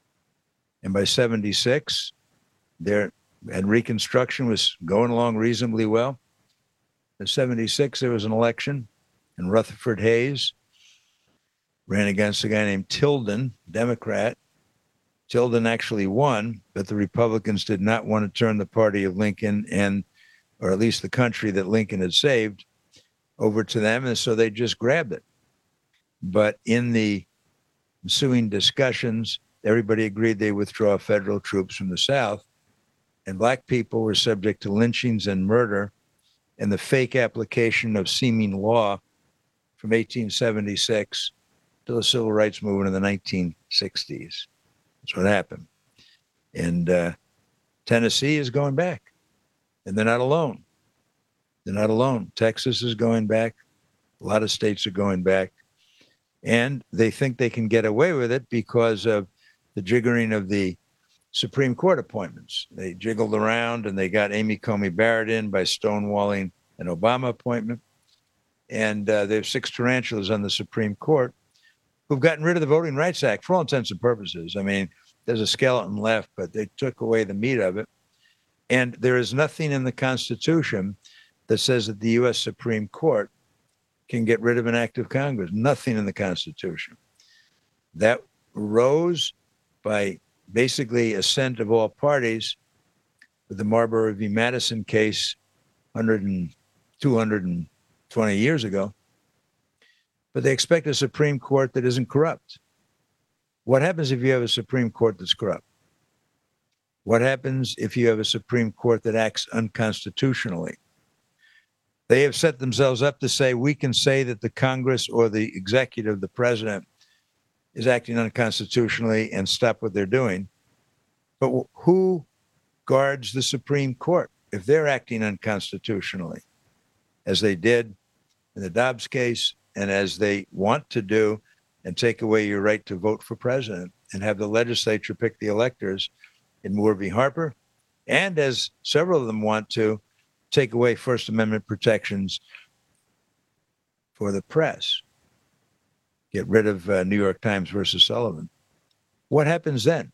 And by seventy-six, there and Reconstruction was going along reasonably well. In seventy-six, there was an election, and Rutherford Hayes ran against a guy named Tilden, Democrat. Tilden actually won, but the Republicans did not want to turn the party of Lincoln and, or at least the country that Lincoln had saved, over to them, and so they just grabbed it. But in the ensuing discussions, everybody agreed they withdraw federal troops from the South, and black people were subject to lynchings and murder and the fake application of seeming law from eighteen seventy-six to the Civil Rights Movement in the nineteen sixties. That's what happened. And uh, Tennessee is going back, and they're not alone. They're not alone. Texas is going back. A lot of states are going back. And they think they can get away with it because of the jiggering of the Supreme Court appointments. They jiggled around and they got Amy Coney Barrett in by stonewalling an Obama appointment. And uh, they have six tarantulas on the Supreme Court who've gotten rid of the Voting Rights Act for all intents and purposes. I mean, there's a skeleton left, but they took away the meat of it. And there is nothing in the Constitution that says that the U S Supreme Court can get rid of an act of Congress. Nothing in the Constitution. That arose by basically assent of all parties with the Marbury v. Madison case one hundred, two hundred twenty years ago. But they expect a Supreme Court that isn't corrupt. What happens if you have a Supreme Court that's corrupt? What happens if you have a Supreme Court that acts unconstitutionally? They have set themselves up to say, we can say that the Congress or the executive, the president, is acting unconstitutionally and stop what they're doing. But who guards the Supreme Court if they're acting unconstitutionally, as they did in the Dobbs case and as they want to do, and take away your right to vote for president and have the legislature pick the electors in Moore v. Harper, and as several of them want to, take away First Amendment protections for the press, get rid of uh, New York Times versus Sullivan. What happens then?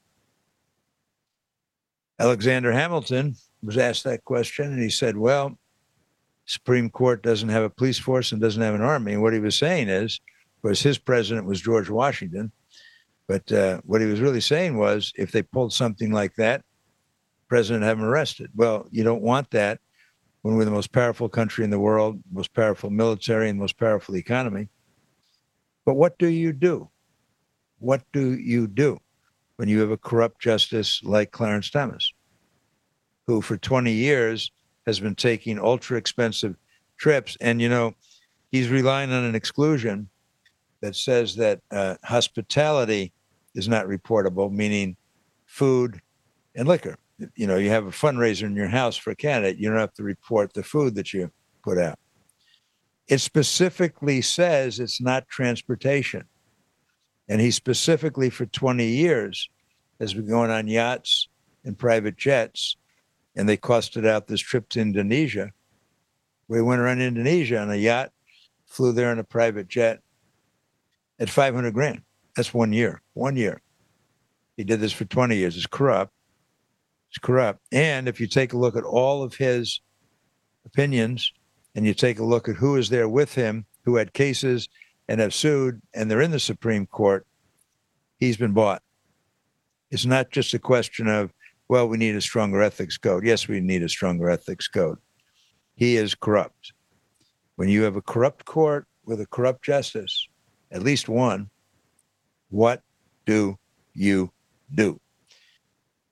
Alexander Hamilton was asked that question, and he said, well, Supreme Court doesn't have a police force and doesn't have an army. And what he was saying is, of course, his president was George Washington, but uh, what he was really saying was, if they pulled something like that, the president have him arrested. Well, you don't want that when we're the most powerful country in the world, most powerful military, and most powerful economy. But what do you do? What do you do when you have a corrupt justice like Clarence Thomas, who for twenty years has been taking ultra expensive trips? And, you know, he's relying on an exclusion that says that uh, hospitality is not reportable, meaning food and liquor. You know, you have a fundraiser in your house for a candidate, you don't have to report the food that you put out. It specifically says it's not transportation. And he specifically for twenty years has been going on yachts and private jets, and they costed out this trip to Indonesia. We went around Indonesia on a yacht, flew there in a private jet at five hundred grand. That's one year, one year. He did this for twenty years. It's corrupt. It's corrupt. And if you take a look at all of his opinions and you take a look at who is there with him, who had cases and have sued, and they're in the Supreme Court, he's been bought. It's not just a question of, well, we need a stronger ethics code. Yes, we need a stronger ethics code. He is corrupt. When you have a corrupt court with a corrupt justice, at least one, what do you do?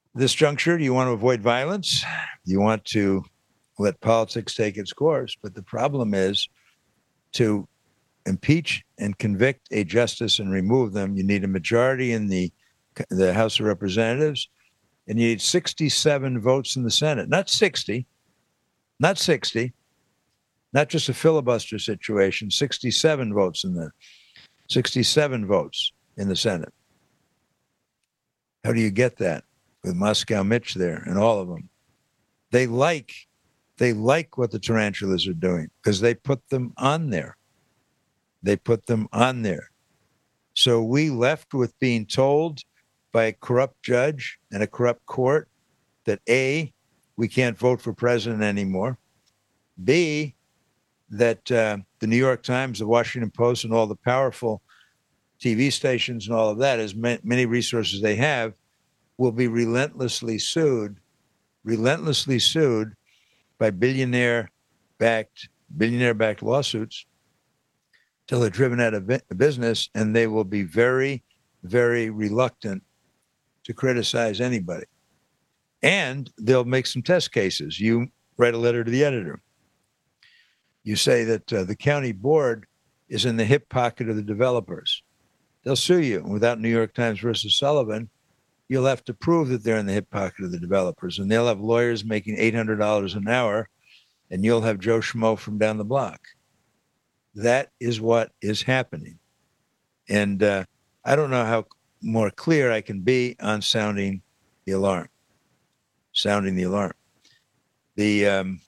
this juncture, you want to avoid violence. You want to let politics take its course. But the problem is to impeach and convict a justice and remove them. You need a majority in the, the House of Representatives, and you need sixty-seven votes in the Senate. Not sixty, not sixty, not just a filibuster situation, sixty-seven votes in the sixty-seven votes in the Senate. How do you get that? With Moscow Mitch there and all of them. They like, they like what the tarantulas are doing because they put them on there. They put them on there. So we left with being told by a corrupt judge and a corrupt court that A, we can't vote for president anymore. B, that uh, the New York Times, the Washington Post, and all the powerful T V stations and all of that, as many resources they have, will be relentlessly sued, relentlessly sued by billionaire-backed, billionaire-backed lawsuits till they're driven out of business, and they will be very, very reluctant to criticize anybody. And they'll make some test cases. You write a letter to the editor. You say that uh, the county board is in the hip pocket of the developers. They'll sue you. Without New York Times versus Sullivan, you'll have to prove that they're in the hip pocket of the developers, and they'll have lawyers making eight hundred dollars an hour, and you'll have Joe Schmo from down the block. That is what is happening. And uh, I don't know how more clear I can be on sounding the alarm. Sounding the alarm. The um,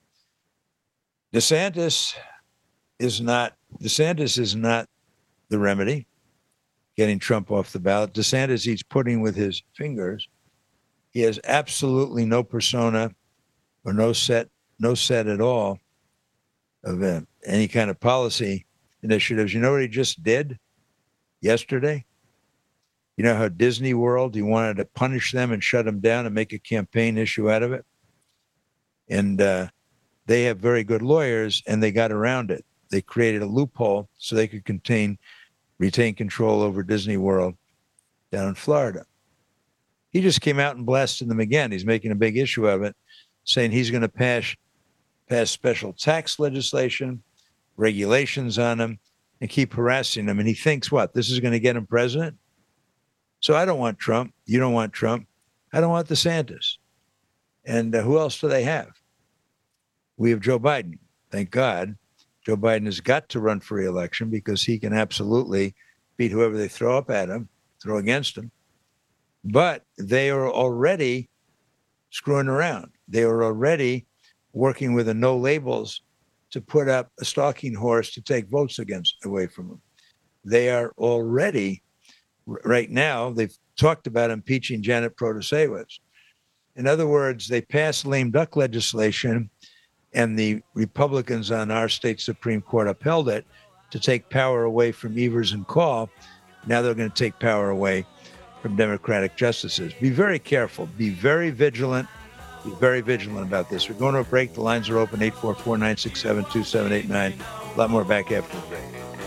DeSantis is not, DeSantis is not the remedy. Getting Trump off the ballot. DeSantis eats pudding with his fingers. He has absolutely no persona or no set, no set at all of uh, any kind of policy initiatives. You know what he just did yesterday? You know how Disney World, he wanted to punish them and shut them down and make a campaign issue out of it? And uh, they have very good lawyers, and they got around it. They created a loophole so they could contain retain control over Disney World down in Florida. He just came out and blasted them again. He's making a big issue of it, saying he's going to pass, pass special tax legislation, regulations on them, and keep harassing them. And he thinks, what, this is going to get him president? So I don't want Trump. You don't want Trump. I don't want DeSantis. And uh, who else do they have? We have Joe Biden. Thank God. Joe Biden has got to run for re-election because he can absolutely beat whoever they throw up at him, throw against him. But they are already screwing around. They are already working with the no labels to put up a stalking horse to take votes against away from them. They are already, right now, they've talked about impeaching Janet Protasewicz. In other words, they passed lame duck legislation, and the Republicans on our state Supreme Court upheld it to take power away from Evers and Call. Now they're going to take power away from Democratic justices. Be very careful. Be very vigilant. Be very vigilant about this. We're going to a break. The lines are open, eight four four, nine six seven, two seven eight nine. A lot more back after the break.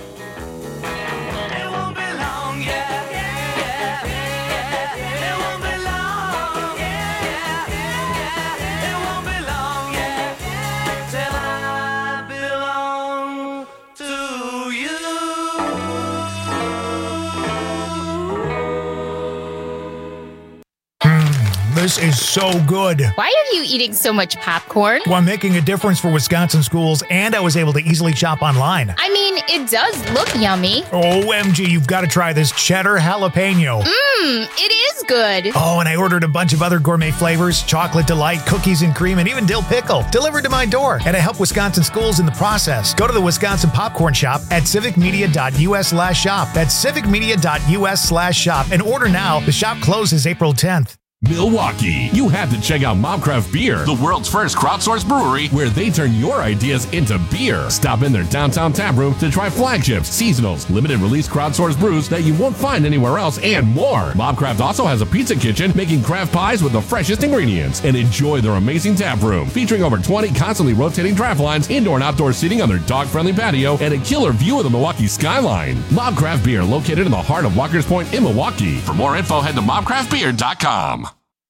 This is so good. Why are you eating so much popcorn? Well, I'm making a difference for Wisconsin schools, and I was able to easily shop online. I mean, it does look yummy. O M G, you've got to try this cheddar jalapeno. Mmm, it is good. Oh, and I ordered a bunch of other gourmet flavors, chocolate delight, cookies and cream, and even dill pickle, delivered to my door. And I help Wisconsin schools in the process. Go to the Wisconsin Popcorn Shop at civicmedia.us slash shop. That's civicmedia.us slash shop. And order now. The shop closes April tenth. Milwaukee, you have to check out Mobcraft Beer, the world's first crowdsourced brewery where they turn your ideas into beer. Stop in their downtown tap room to try flagships, seasonals, limited release crowdsourced brews that you won't find anywhere else, and more. Mobcraft also has a pizza kitchen making craft pies with the freshest ingredients. And enjoy their amazing tap room featuring over twenty constantly rotating draft lines, indoor and outdoor seating on their dog-friendly patio, and a killer view of the Milwaukee skyline. Mobcraft Beer, located in the heart of Walker's Point in Milwaukee. For more info, head to mobcraft beer dot com.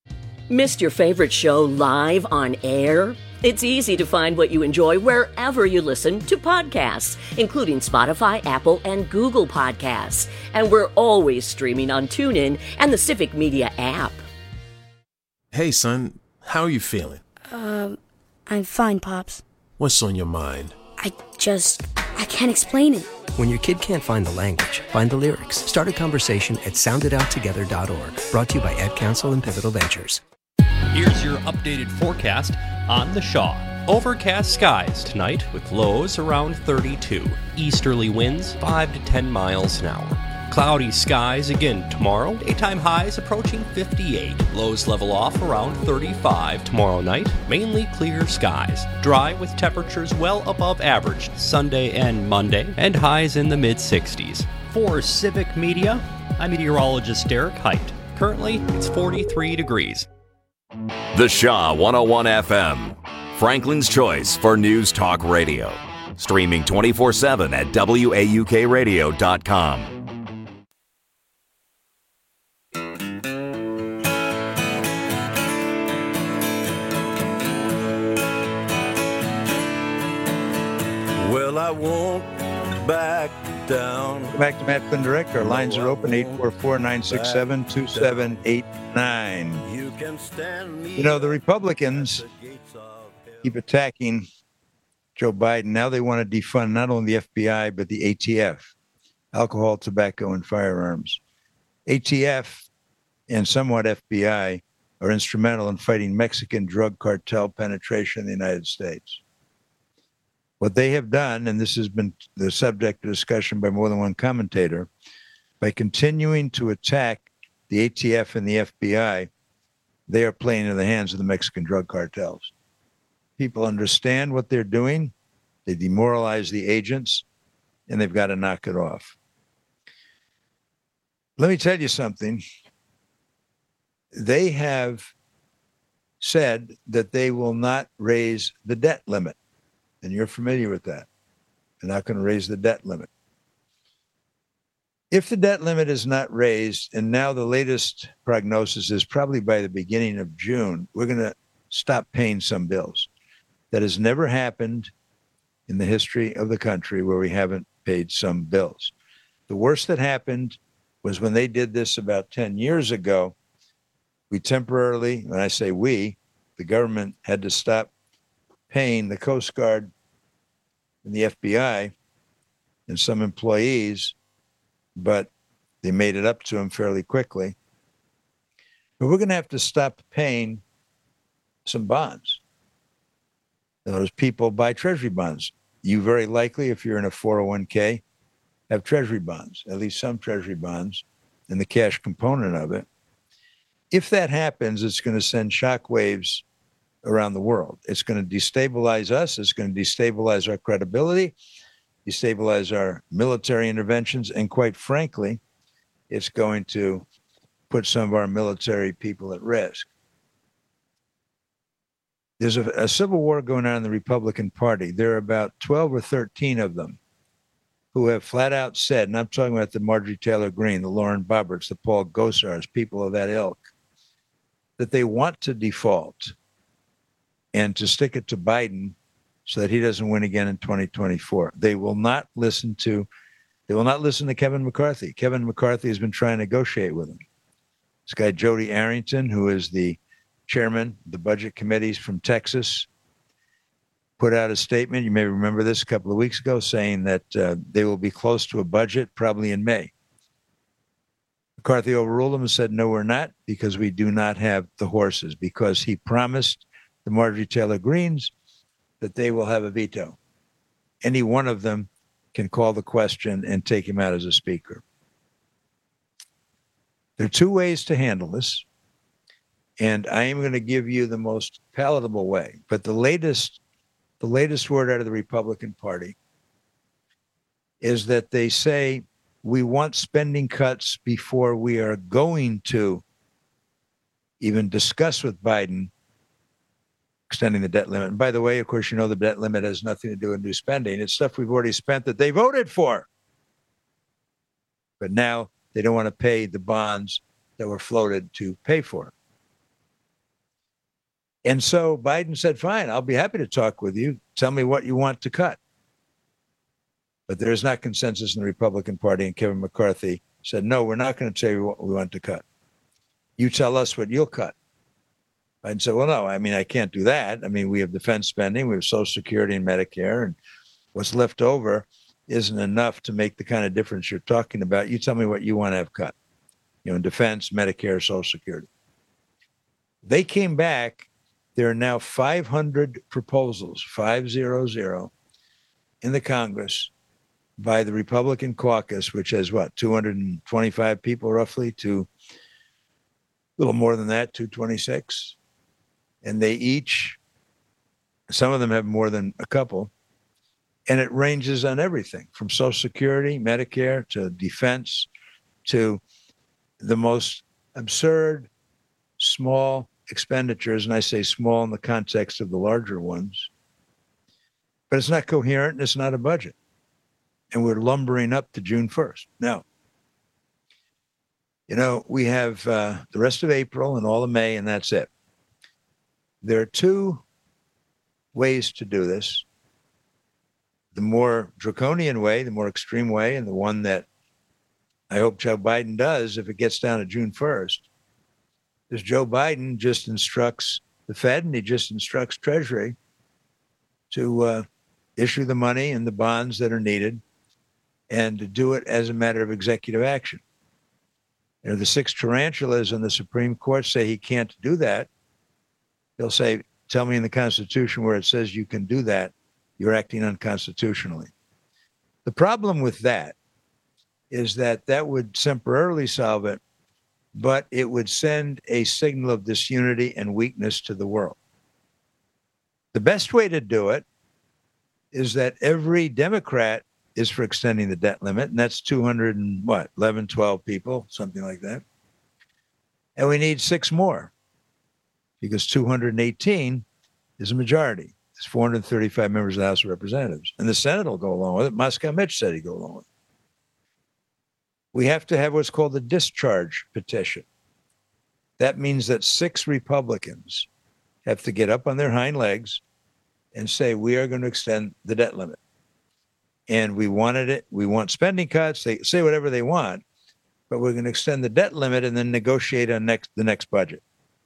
Missed your favorite show live on air? It's easy to find what you enjoy wherever you listen to podcasts, including Spotify, Apple, and Google Podcasts. And we're always streaming on TuneIn and the Civic Media app. Hey, son, how are you feeling? Um, I'm fine, Pops. What's on your mind? I just, I can't explain it. When your kid can't find the language, find the lyrics. Start a conversation at sound it out together dot org. Brought to you by Ed Council and Pivotal Ventures. Here's your updated forecast on the Shaw. Overcast skies tonight with lows around thirty-two. Easterly winds five to ten miles an hour. Cloudy skies again tomorrow. Daytime highs approaching fifty-eight. Lows level off around thirty-five tomorrow night. Mainly clear skies. Dry with temperatures well above average Sunday and Monday, and highs in the mid sixties. For Civic Media, I'm meteorologist Derek Height. Currently, it's forty-three degrees. The Shaw one oh one F M, Franklin's choice for news talk radio. Streaming twenty-four seven at W A U K radio dot com. Well, I won't back down. Back to Matt Flynn Direct. Our lines are open, eight four four, nine six seven, two seven eight nine. You know, the Republicans keep attacking Joe Biden. Now they want to defund not only the F B I, but the A T F, alcohol, tobacco, and firearms. A T F and somewhat F B I are instrumental in fighting Mexican drug cartel penetration in the United States. What they have done, and this has been the subject of discussion by more than one commentator, by continuing to attack the A T F and the F B I, they are playing in the hands of the Mexican drug cartels. People understand what they're doing. They demoralize the agents, and they've got to knock it off. Let me tell you something. They have said that they will not raise the debt limit. And you're familiar with that. They're not going to raise the debt limit. If the debt limit is not raised, and now the latest prognosis is probably by the beginning of June, we're going to stop paying some bills. That has never happened in the history of the country where we haven't paid some bills. The worst that happened was when they did this about ten years ago. We temporarily, when I say we, the government had to stop paying the Coast Guard and the F B I and some employees, but they made it up to them fairly quickly. But we're going to have to stop paying some bonds. Those people buy treasury bonds. You very likely, if you're in a four oh one k, have treasury bonds, at least some treasury bonds, and the cash component of it. If that happens, it's going to send shockwaves around the world. It's going to destabilize us. It's going to destabilize our credibility, destabilize our military interventions, and quite frankly, it's going to put some of our military people at risk. There's a, a civil war going on in the Republican Party. There are about twelve or thirteen of them who have flat out said, and I'm talking about the Marjorie Taylor Greene, the Lauren Boeberts, the Paul Gosars, people of that ilk, that they want to default and to stick it to Biden so that he doesn't win again in twenty twenty-four. They will not listen to, they will not listen to Kevin McCarthy. Kevin McCarthy has been trying to negotiate with him. This guy, Jody Arrington, who is the chairman of the budget committees from Texas, put out a statement. You may remember this a couple of weeks ago, saying that uh, they will be close to a budget probably in May. McCarthy overruled him and said, no, we're not, because we do not have the horses, because he promised the Marjorie Taylor Greenes that they will have a veto. Any one of them can call the question and take him out as a speaker. There are two ways to handle this, and I am going to give you the most palatable way. But the latest, the latest word out of the Republican Party is that they say we want spending cuts before we are going to even discuss with Biden extending the debt limit. And by the way, of course, you know the debt limit has nothing to do with new spending. It's stuff we've already spent that they voted for. But now they don't want to pay the bonds that were floated to pay for it. And so Biden said, fine, I'll be happy to talk with you. Tell me what you want to cut. But there's not consensus in the Republican Party, and Kevin McCarthy said, no, we're not going to tell you what we want to cut. You tell us what you'll cut. Biden said, well, no, I mean, I can't do that. I mean, we have defense spending, we have Social Security and Medicare, and what's left over isn't enough to make the kind of difference you're talking about. You tell me what you want to have cut, you know, in defense, Medicare, Social Security. They came back. There are now five hundred proposals, five zero zero, in the Congress by the Republican caucus, which has what, two hundred twenty-five people roughly, to a little more than that, two twenty-six. And they each, some of them have more than a couple, and it ranges on everything from Social Security, Medicare, to defense, to the most absurd, small expenditures, and I say small in the context of the larger ones. But it's not coherent, and it's not a budget. And we're lumbering up to June first. Now, you know, we have uh, the rest of April and all of May, and that's it. There are two ways to do this. The more draconian way, the more extreme way, and the one that I hope Joe Biden does if it gets down to June first, is Joe Biden just instructs the Fed and he just instructs Treasury to uh, issue the money and the bonds that are needed and to do it as a matter of executive action. You know, the six tarantulas in the Supreme Court say he can't do that. They'll say, tell me in the Constitution where it says you can do that. You're acting unconstitutionally. The problem with that is that that would temporarily solve it, but it would send a signal of disunity and weakness to the world. The best way to do it is that every Democrat is for extending the debt limit, and that's two hundred and what, eleven, twelve people, something like that. And we need six more because two hundred eighteen is a majority. There's four hundred thirty-five members of the House of Representatives, and the Senate will go along with it. Moscow Mitch said he'd go along with it. We have to have what's called a discharge petition. That means that six Republicans have to get up on their hind legs and say, we are going to extend the debt limit. And we wanted it. We want spending cuts. They say whatever they want, but we're going to extend the debt limit and then negotiate on next the next budget.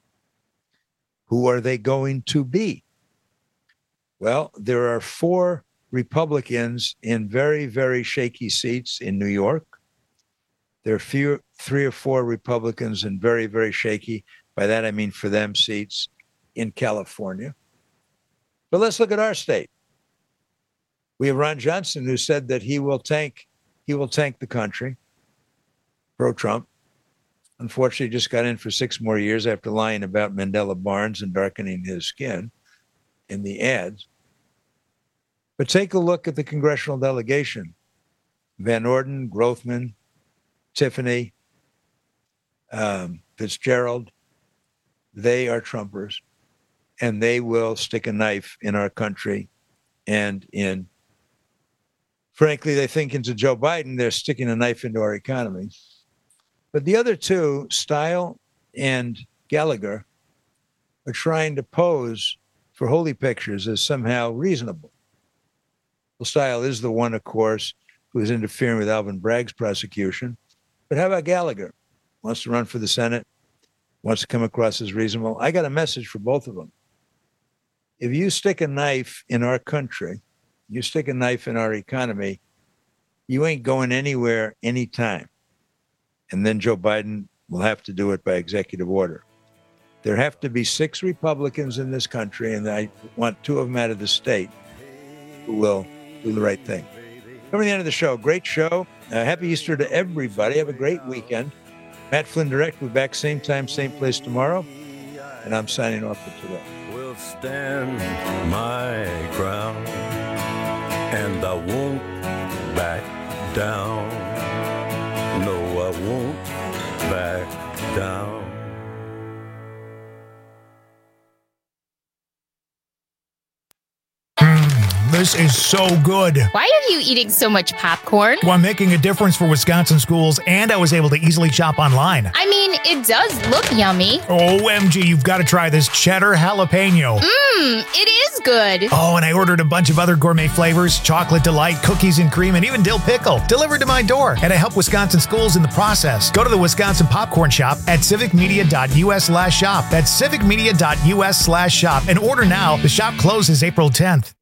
Who are they going to be? Well, there are four Republicans in very, very shaky seats in New York. There are few, three or four Republicans in very, very shaky, by that I mean for them, seats in California. But let's look at our state. We have Ron Johnson, who said that he will tank, he will tank the country, pro-Trump. Unfortunately, just got in for six more years after lying about Mandela Barnes and darkening his skin in the ads. But take a look at the congressional delegation. Van Orden, Grothman, Tiffany, um, Fitzgerald, they are Trumpers, and they will stick a knife in our country and in, frankly, they think into Joe Biden, they're sticking a knife into our economy. But the other two, Style and Gallagher, are trying to pose for holy pictures as somehow reasonable. Well, Style is the one, of course, who is interfering with Alvin Bragg's prosecution. But how about Gallagher? Wants to run for the Senate, wants to come across as reasonable. I got a message for both of them. If you stick a knife in our country, you stick a knife in our economy, you ain't going anywhere anytime. And then Joe Biden will have to do it by executive order. There have to be six Republicans in this country, and I want two of them out of the state who will do the right thing. Coming to the end of the show, great show. Uh, happy Easter to everybody. Have a great weekend. Matt Flynn Direct will be back same time, same place tomorrow. And I'm signing off for today. Will stand my ground, and I won't back down. No, I won't back down. This is so good. Why are you eating so much popcorn? Well, I'm making a difference for Wisconsin schools, and I was able to easily shop online. I mean, it does look yummy. O M G, you've got to try this cheddar jalapeno. Mmm, it is good. Oh, and I ordered a bunch of other gourmet flavors, chocolate delight, cookies and cream, and even dill pickle, delivered to my door. And I help Wisconsin schools in the process. Go to the Wisconsin Popcorn Shop at civicmedia.us slash shop. That's civicmedia.us slash shop. And order now. The shop closes April tenth.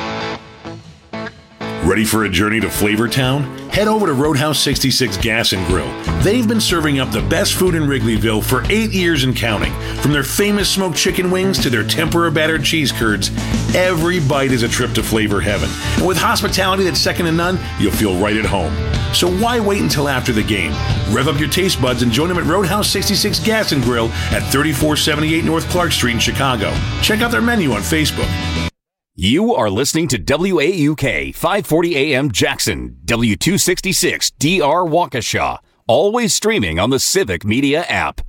Ready for a journey to Flavortown? Head over to Roadhouse sixty-six Gas and Grill. They've been serving up the best food in Wrigleyville for eight years and counting. From their famous smoked chicken wings to their tempura battered cheese curds, every bite is a trip to flavor heaven. And with hospitality that's second to none, you'll feel right at home. So why wait until after the game? Rev up your taste buds and join them at Roadhouse sixty-six Gas and Grill at thirty-four seventy-eight North Clark Street in Chicago. Check out their menu on Facebook. You are listening to W A U K five forty A M Jackson, W two sixty-six D R Waukesha, always streaming on the Civic Media app.